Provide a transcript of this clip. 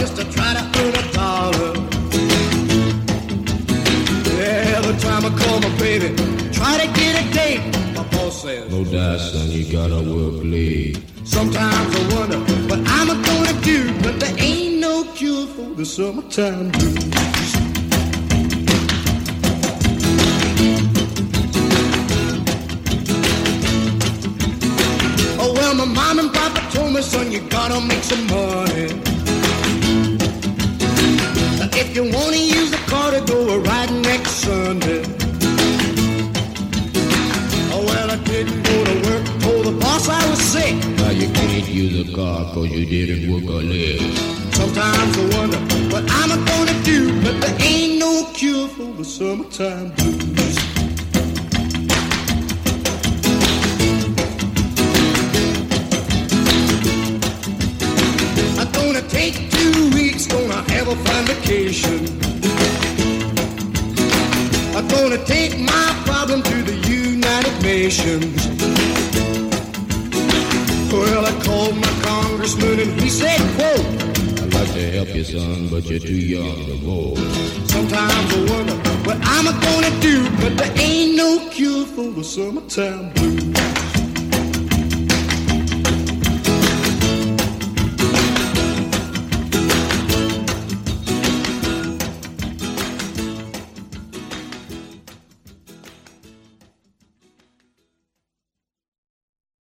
just to try to earn $1. Every time I call my baby, try to get a date, my boss says, no doubt, son, you gotta work late. Sometimes I wonder what I'm gonna do, but there ain't no cure for the summertime blues. Oh well, my mom and papa told me, son, you gotta make some money. If you wanna use the car to go a ride next Sunday. Oh well, I didn't go to work, told the boss I was sick. Now you can't use a car cause you didn't work a leg. Sometimes I wonder what I'm gonna do, but there ain't no cure for the summertime blues. I'm gonna take 2 weeks, gonna have a fine vacation. I'm gonna take my problem to the United Nations. Well, I called my congressman and he said, quote, I'd like to help you, son, but you're too young to vote. Sometimes I wonder what I'm gonna do, but there ain't no cure for the summertime blues.